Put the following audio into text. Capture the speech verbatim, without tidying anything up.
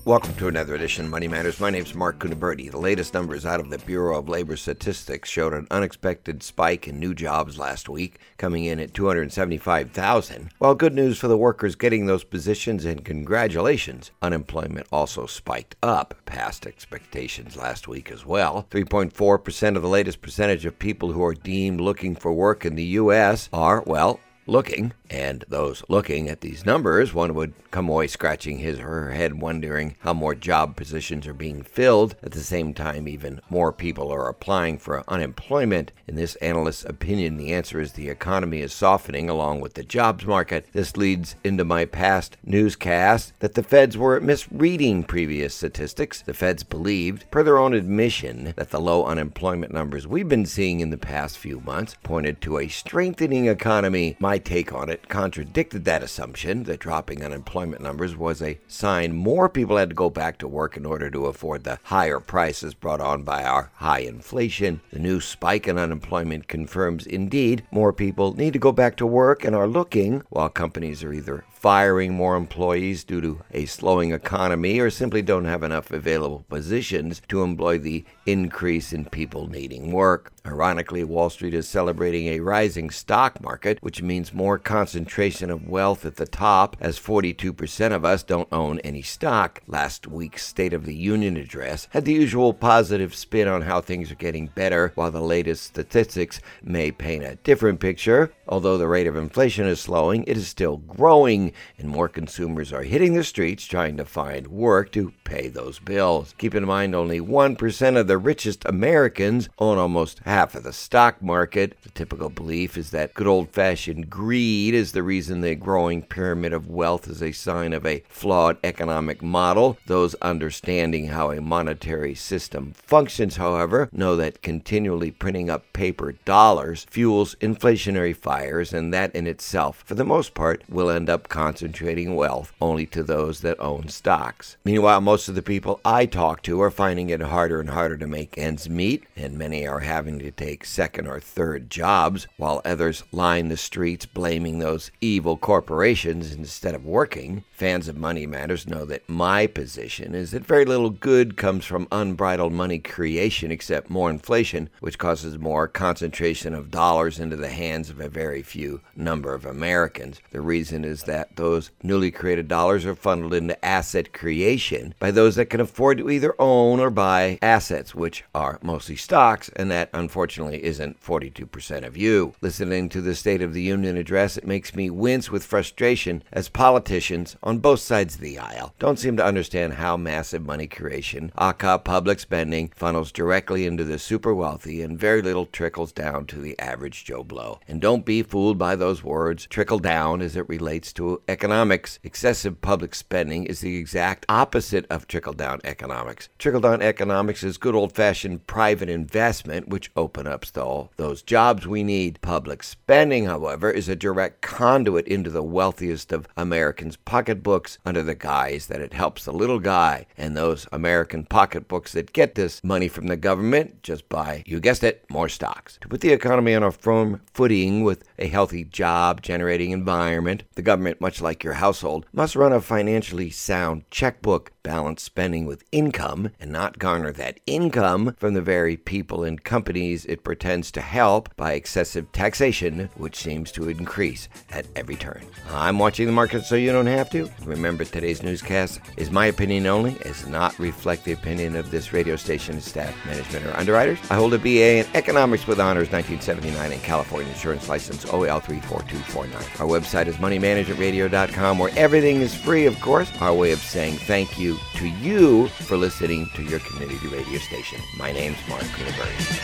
Welcome to another edition of Money Matters. My name's Mark Cunaberti. The latest numbers out of the Bureau of Labor Statistics showed an unexpected spike in new jobs last week, coming in at two hundred seventy-five thousand. While good news for the workers getting those positions, and congratulations, unemployment also spiked up past expectations last week as well. three point four percent of the latest percentage of people who are deemed looking for work in the U S are, well, looking. And those looking at these numbers, one would come away scratching his or her head wondering how more job positions are being filled. At the same time, even more people are applying for unemployment. In this analyst's opinion, the answer is the economy is softening along with the jobs market. This leads into my past newscast that the feds were misreading previous statistics. The feds believed, per their own admission, that the low unemployment numbers we've been seeing in the past few months pointed to a strengthening economy. My take on it contradicted that assumption. The dropping unemployment numbers was a sign more people had to go back to work in order to afford the higher prices brought on by our high inflation. The new spike in unemployment confirms, indeed, more people need to go back to work and are looking, while companies are either firing more employees due to a slowing economy or simply don't have enough available positions to employ the increase in people needing work. Ironically, Wall Street is celebrating a rising stock market, which means more concentration of wealth at the top, as forty-two percent of us don't own any stock. Last week's State of the Union address had the usual positive spin on how things are getting better, while the latest statistics may paint a different picture. Although the rate of inflation is slowing, it is still growing, and more consumers are hitting the streets trying to find work to pay those bills. Keep in mind, only one percent of the richest Americans own almost half of the stock market. The typical belief is that good old-fashioned greed is the reason the growing pyramid of wealth is a sign of a flawed economic model. Those understanding how a monetary system functions, however, know that continually printing up paper dollars fuels inflationary fires, and that in itself, for the most part, will end up concentrating wealth only to those that own stocks. Meanwhile, most of the people I talk to are finding it harder and harder to make ends meet, and many are having to take second or third jobs, while others line the streets blaming those evil corporations instead of working. Fans of Money Matters know that my position is that very little good comes from unbridled money creation except more inflation, which causes more concentration of dollars into the hands of a very few number of Americans. The reason is that those newly created dollars are funneled into asset creation by those that can afford to either own or buy assets, which are mostly stocks, and that unfortunately isn't forty-two percent of you. Listening to the State of the Union address, it makes me wince with frustration as politicians on both sides of the aisle don't seem to understand how massive money creation, aka public spending, funnels directly into the super wealthy and very little trickles down to the average Joe Blow. And don't be fooled by those words, trickle down, as it relates to economics. Excessive public spending is the exact opposite of trickle-down economics. Trickle-down economics is good old-fashioned private investment, which open up all those jobs we need. Public spending, however, is a direct conduit into the wealthiest of Americans' pocketbooks under the guise that it helps the little guy. And those American pocketbooks that get this money from the government just buy, you guessed it, more stocks. To put the economy on a firm footing with a healthy job-generating environment, the government, much like your household, must run a financially sound checkbook, balance spending with income, and not garner that income from the very people and companies it pretends to help by excessive taxation, which seems to increase at every turn. I'm watching the market so you don't have to. Remember, today's newscast is my opinion only, does not reflect the opinion of this radio station, staff, management, or underwriters. I hold a B A in Economics with Honors nineteen seventy-nine and California Insurance License O L three four two four nine. Our website is money management radio dot com, where everything is free, of course. Our way of saying thank you to you for listening to your community radio station. My name's Mark Cunaberti.